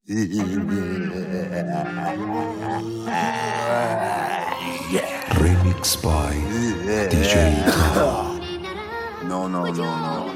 Remix by DJ No.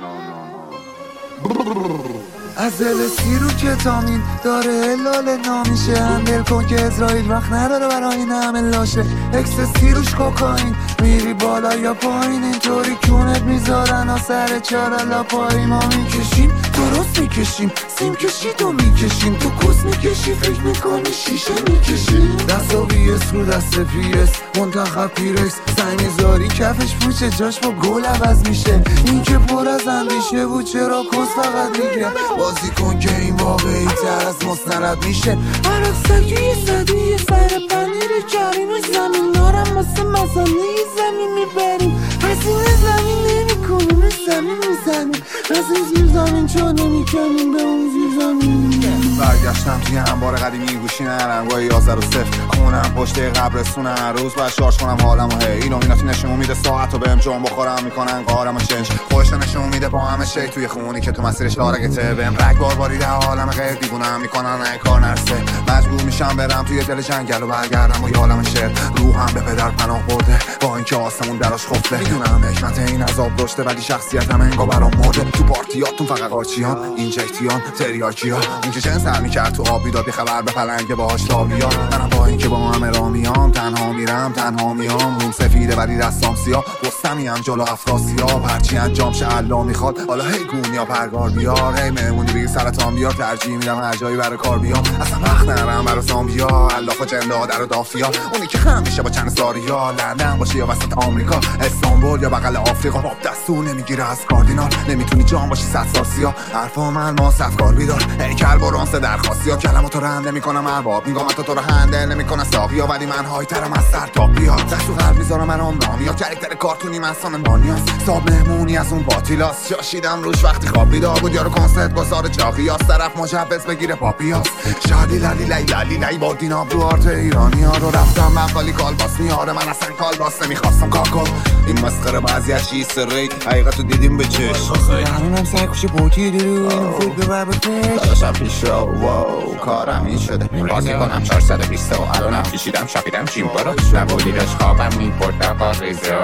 از دل سیرو کتامین داره هلاله نامیشه هندل کن که اسرائیل وقت نداره برای این همه لاشه اکسسی روش کوکائین میری بالا یا پایین اینطوری کونت میذارن و سر چارا پایی ما میکشیم درست میکشیم سیم کشی تو میکشیم تو کس میکشی فکر میکنی شیشه میکشیم دستا بیس رو دست پیرس منتخب پیرکس سنگ میذاری کفش پوچه جاش با گل عوض میشه این که پر از اندیشه بود چرا کس فقط میگه بازی کن که این واقعی تر از مستند میشه عرق سگی زدی سر پنیر کریم زمین دارم واسه مسئله زمین میبریم از این زمین نمیکنیم زمین میزنیم از این زیر زمین چون نمیکنیم به اون زیر زمین برگشتم توی انبار قدیمی گوشی نرنگای 11 و 0 خونم پشت قبرستونم روز باید شارژ کنم حالم و هی ایلومیناتی نشون میده ساعت و بهم جون بخورم میکنن قارم و چنج خوشت نشون میده با همه شی توی خونی که تو مسیرش لارگته بهم رگبار باریده عالم غیر دیوونم میکنن ای کار نرسه مجبور میشم برم توی دل جنگل و برگردم و یالم شعر روحم به پدر پناه برده با اینکه آسمون دراش خفته میدونم حکمت این عذاب رشته ولی شخصیتم انگار برام مرده تو پارتیاتون فقط قارچیان اینجکتیان تریاکیا اینکه چند سر میکرد تو آب بیداد خبر به پلنگ باهاش تابیان منم با اینکه با همه رامیام تنها میرم تنها میام روم سفیده ولی دستام سیاه رستمیم جلو افراسیاب هرچی انجام شه الله میخواد حالا هی گونیا پرگار بیار هی مهمونی بگی سرطان بیار ترجیح میدم هر جایی برای کار بیام اصلا وقت نرم برای زامبیا الله جنده در و دافیا اونی که خم میشه با چند ساریا لندن باشه یا وسط آمریکا استانبول یا بغل آفریقا باب دستور نمیگیره از کاردینال نمیتونی جان باشی 100 ساسیا حرفا من ما صفکار بیدار هیکل برونز درخواستیا کلماتو رند نمیکنم ارباب میگم تو رو هندل نمیکنه ساقیا ولی من هایترم از سر تا بیا دستو قلب میذارم من نامیا کرکتر کارتونی من سام مانیاس صاحب مهمونی از اون باطیلاس جاشیدم روش وقتی خواب بیدار بود یارو کنسرت گذار چاقیاس طرف مجبز بگیره پاپیاس شادی لالی با دیناب رو آرت ایرانی ها رو رفتم مقالی کالباس میاره من اصلا کالباس نمیخواستم کاکو این مسخره بعضی از چیز سری حقیقتو دیدیم به چشم الانم سرکوش بوتی درو فوق ببر به پیش داداشم پیش رو واو کارم این شده بازی کنم 420 و الانم کشیدم شاپیدم چیمپا رو نبودی داشت خوابم میپرد دقا ریزا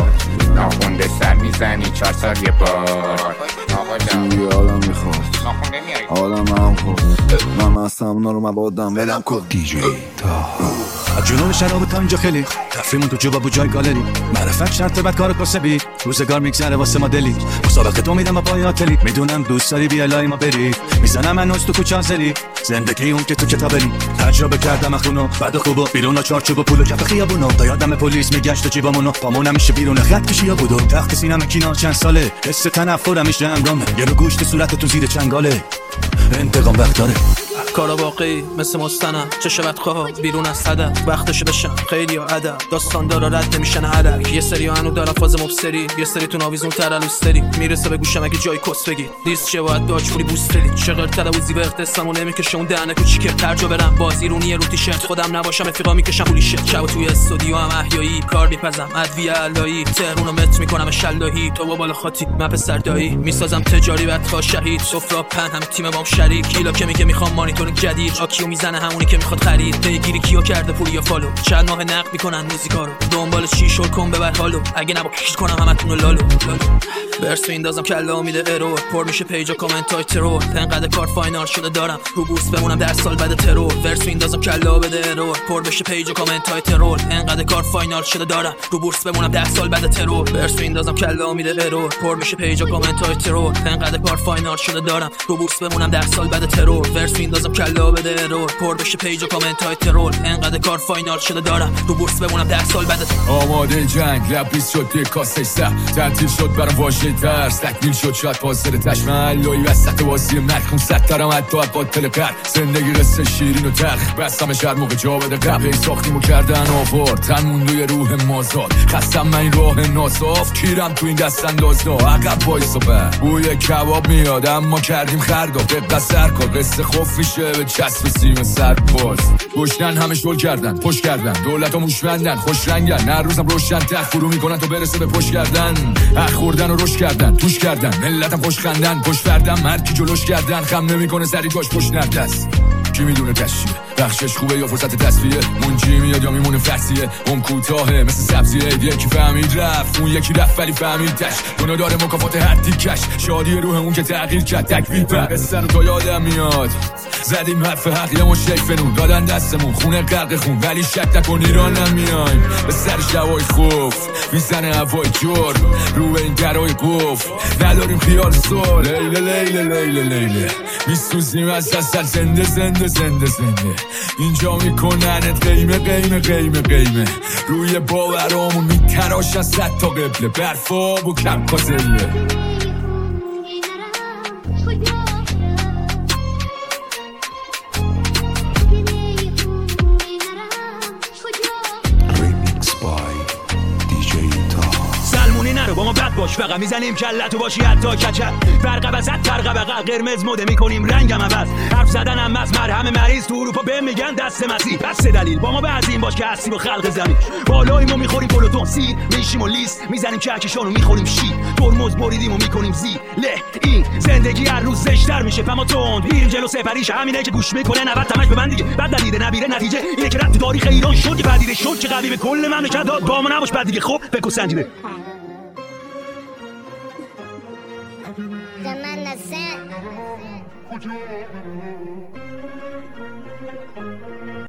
ناخونده سر میزنی 4 سال یه بار توی حالم میخواد حالم هم خود من اصلا اونا رو مبادم ولم کن DJ جنون شراب تا اینجا خیلی تفریمون تو جواب و جای گالری معرفت شرط بعد کار کاسبی روزگار میگذره واسه ما دلی مسابقه تو میدم با پای آتلی میدونم دوست داری بیا لای ما بری میزنم من تو کوچه آزری زندگی اون که تو کتابلی تجربه کردم اخونو بعد خوبو بیرون و چارچوب و پول و کف خیابونو تا یادم پلیس میگشت جیبامونو پامونم میشه بیرون خط کشی یا بودو تخت سینم کینا چند ساله حس تنفرم میشه امرامه یه رو گوشت صورت تو زیر چنگاله انتقام وقت داره کارا واقعی مثل مستنم چه شود خواه بیرون از هدف وقتش بشم خیلی ها ادب داستان دارا رد نمیشن علک یه سری هنو دارم فاز مبصری یه سری تون آویزون تر الوستری میرسه به گوشم اگه جای کس بگی دیست چه باید داج فولی بوستری چقدر تلویزی به اختصامو نمیکشه اون دهنه کوچیکه ترجا برم باز ایرونیه رو تیشرت خودم نباشم رفیقا میکشم پولی شت شب توی استودیو هم احیایی کار میپزم ادویه علایی تهرونو مت میکنم شلایی تو با بالا خاطی من پسر دایی میسازم تجاری بعد شهید سفرا پن هم تیم مام شریک کیلا که میگه میخوام مانیتور جدید آکیو میزنه همونی که میخواد خرید پیگیری کیو کرده پول یا فالو چند ماه نقد میکنن موزیکا رو دنبال چی شل کن ببر حالو اگه نبا کشید کنم همتون رو لالو برس میندازم کلا امید ارور پر میشه پیج و کامنت های ترور انقدر کار فاینال شده دارم رو بوست بمونم در سال بعد ترور ورس میندازم کلا بده ارور پر بشه پیج و کامنت های ترور انقدر کار فاینال شده دارم رو بوست بمونم در سال بعد ترور ورس میندازم کلا امید ارور پر میشه پیج و کامنت های ترور انقدر کار فاینال شده دارم رو بوست بمونم در سال بعد ترور ورس میندازم کلا بده ارور پر بشه پیج و کامنت های ترور انقدر کار فاینال شده دارم رو بورس بمونم 10 سال بعد آماده جنگ لبیس شد یک کاسه سه تعطیل شد برام واژه درس تکمیل شد شاید پاسر تشمل لوی وسط واسه مخون سترم حتی با تلپر زندگی قصه شیرین و تلخ بستم شهر موقع جا بده قبل ساختیمو کردن آوار تن موندوی روح مازاد خستم من این راه ناصاف کیرم تو این دست اندازا عقب وایسا بر بوی کباب میاد اما کردیم خردا به سر کار قصه خوف میشه به چسب سیم سرباز گشنن همه شل کردن پشت کردن دولت ها موشمندن خوش رنگن هر روزم روشن ته فرو میکنن تو برسه به پشت کردن خوردن و رشد کردن توش کردن ملتم خوش خندن پشت فردم هر کی جلوش کردن خم نمیکنه سری جاش پشت نردست کی میدونه تشیه بخشش خوبه یا فرصت تصفیه منجی میاد یا میمونه فرسیه کوتاهه مثل سبزیه یکی فهمید رفت اون یکی رفت ولی فهمیدش اونو داره مکافات هر تیکش شادی روح اون که تغییر کرد تکبیر پر سر تو یادم میاد زدیم حرف حق یه مش فنون دادن دستمون خونه غرق خون ولی شک نکن ایران نمیایم به سر شوای خوف میزنه هوای جور رو این درای گفت نداریم خیال سر لیله لیله لیله لیله میسوزیم از اصل زنده زنده زنده زنده اینجا میکننت قیمه قیمه قیمه قیمه روی باورامون میتراشن 100 تا قبله برفاب و کم کازله با ما بد باش فقط میزنیم کلتو باشی حتی کچل فرق وسط فرق بغل قرمز مده میکنیم رنگم عوض حرف زدنم از مرهم مریض تو اروپا به میگن دست مسیح پس دلیل با ما بعضیم باش که هستی با خلق زمین بالاییم و میخوریم پلوتون سیر میشیم و لیست میزنیم کهکشان و میخوریم شیر ترمز بریدیم و میکنیم زیر له این زندگی هر روز زشتر میشه فما تند میریم جلو سپریش همینه که گوش میکنه 90 تمش به من دیگه بعد ندیده نبیره نتیجه اینه که رفت تاریخ ایران شد که پدیده شد که قوی به کل مملکت داد گام نباش بعد دیگه خب بگو سنجیده The man